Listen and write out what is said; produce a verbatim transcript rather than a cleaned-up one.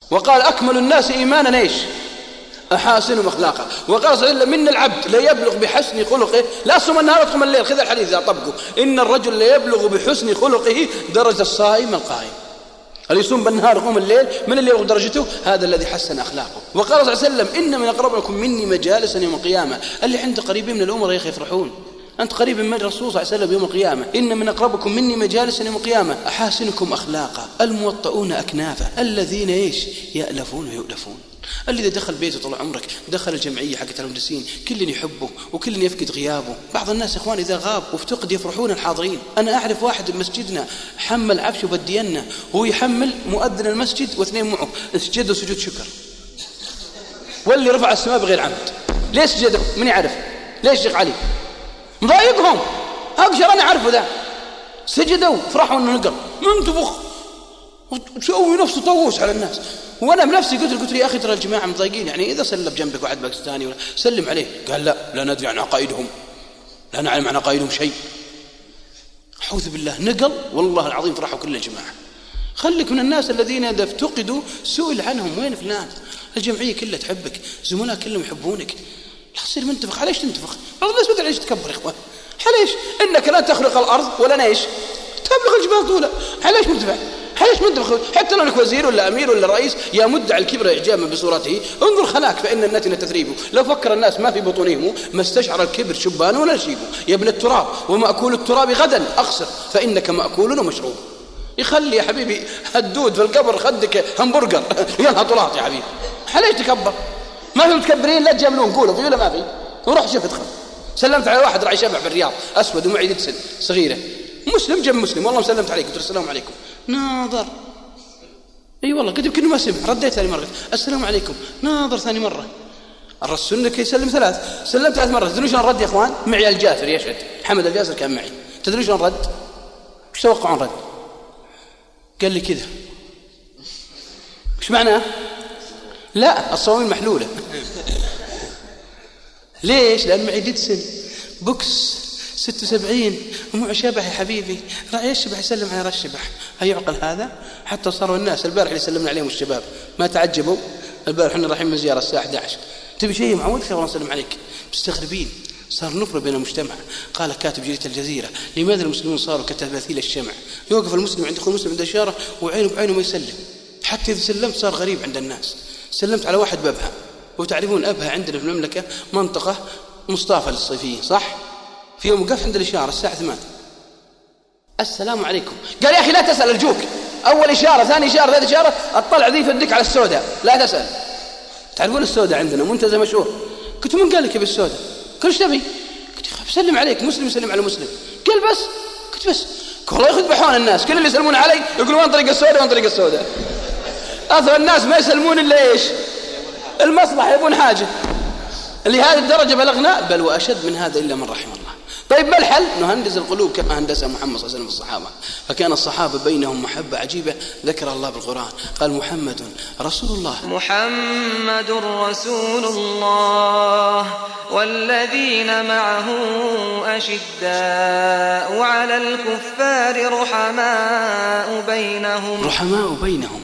وقال أكمل الناس إيمانا إيش؟ أحاسنهم أخلاقا. وقال صلى الله عليه وسلم إن العبد لا يبلغ بحسن خلقه، لا صم النهار وتقوم الليل، خذ الحديث إذا طبقه، إن الرجل لا يبلغ بحسن خلقه درجة الصائم القائم. اللي يصوم بالنهار يقوم الليل، من اللي يبلغ درجته؟ هذا الذي حسن أخلاقه. وقال صلى الله عليه وسلم إن من أقربكم مني مجالسا يوم القيامة، اللي عنده قريبين من الأمر يا أخي يفرحون. أنت قريب من الرسول صلى الله عليه وسلم يوم القيامة، إن من أقربكم مني مجالسا يوم القيامة أحاسنكم أخلاقا الموطؤون أكنافا الذين إيش؟ يألفون ويؤلفون. اللي إذا دخل بيته طول عمرك، دخل الجمعية حقت المهندسين، كل يحبه وكل يفقد غيابه. بعض الناس إخوان إذا غاب وافتقد يفرحون الحاضرين. أنا أعرف واحد بمسجدنا حمل عفش وبدينا، هو يحمل مؤذن المسجد واثنين معه سجدوا سجود شكر، واللي رفع السماء بغير عمد. ليش سجدوا؟ من يعرف؟ ليش شيخ علي؟ مضايقهم. أقشر أنا أعرفه ذا، سجدوا فرحوا أنه نقر منتفخ وتسوي نفسه طووس على الناس. وأنا بنفسي قلت قلت يا أخي ترى الجماعة مضايقين، يعني إذا سلم جنبك واحد باكستاني ولا سلم عليه. قال لا لا ندري عن عقائدهم، لا نعلم عن عقائدهم شيء. أعوذ بالله، نقل والله العظيم فرحوا كل الجماعة. خليك من الناس الذين إذا افتقدوا سئل عنهم وين فلان. الجمعية كلها تحبك، زملاء كلهم يحبونك، لا تصير منتفخ. عليش تنتفخ؟ بعض الناس بدأ ليش تكبر يا إخوان؟ عليش؟ إنك لا تخلق الأرض ولا إيش تبلغ الجبال طولا. عليش منتفخ؟ عليش منتفخ؟ حتى لو انك وزير ولا امير ولا رئيس يا مدعي الكبر اعجابا بصورته، انظر خلاك فان النتن تثريبه. لو فكر الناس ما في بطونهم ما استشعر الكبر شبان ولا شيبه. يا ابن التراب ومأكول التراب غدا اخسر فانك مأكول ومشروب. يخلي يا حبيبي الدود في القبر خدك همبرجر يلا طلعت يا حبيبي. عليش تكبر؟ ما في متكبرين لا تجاملون، قولوا في ولا ما في؟ وروح شوف ادخل. سلمت على واحد راعي شبع بالرياض اسود ومعي دكسل صغيره، مسلم جنب مسلم، والله سلمت عليك قلت السلام عليكم، ناظر اي أيوة والله قلت يمكن ما سمع، رديت ثاني مره السلام عليكم، ناظر ثاني مره. الرسول انك يسلم ثلاث، سلمت ثلاث مرات. تدرون شلون رد يا اخوان؟ معي الجاسر يشهد، حمد الجاسر كان معي. تدرون شلون رد؟ ايش توقعون رد؟ قال لي كذا. ايش معناه؟ لا الصواميل محلوله. ليش؟ لان معي ديدسن بوكس ستة وسبعين ومع شبح يا حبيبي، رأي الشبح يسلم على الشبح. هيعقل هذا؟ حتى صاروا الناس البارح اللي سلمنا عليهم الشباب ما تعجبوا. البارح احنا رايحين من زيارة الساعة أحد عشر، تبي شيء معود خير والله نسلم عليك، مستغربين. صار نفرة بين المجتمع. قال كاتب جريدة الجزيرة لماذا المسلمون صاروا كتماثيل الشمع؟ يوقف المسلم عند أخوه المسلم عند إشارة وعينه بعينه ما يسلم، حتى إذا سلمت صار غريب عند الناس. سلمت على واحد بأبها، وتعرفون أبها عندنا في المملكة منطقة مصطافى للصيفيين صح؟ في يوم وقفت عند الإشارة الساعة ثمانية، السلام عليكم. قال يا أخي لا تسأل الجوك، أول إشارة ثاني إشارة ثالث إشارة الطلع ذي فدك على السوداء لا تسأل. تعرفون السوداء عندنا منتزه مشهور. قلت من قال لك يا بالسوداء؟ قال ايش تبي؟ قلت بسلم عليك، مسلم يسلم على مسلم. قال بس؟ قلت بس. والله يذبحون الناس، كل اللي يسلمون علي يقولون وين طريق السوداء وين طريق السوداء. أثر الناس ما يسلمون إلا إيش؟ المصلحة، يبون حاجة. لهذه الدرجة بلغنا، بل وأشد من هذا إلا من رحم الله. طيب ما الحل؟ نهندس القلوب كما هندسها محمد صلى الله عليه وسلم الصحابة. فكان الصحابة بينهم محبة عجيبة ذكر الله بالقرآن، قال محمد رسول الله، محمد رسول الله والذين معه أشداء على الكفار رحماء بينهم رحماء بينهم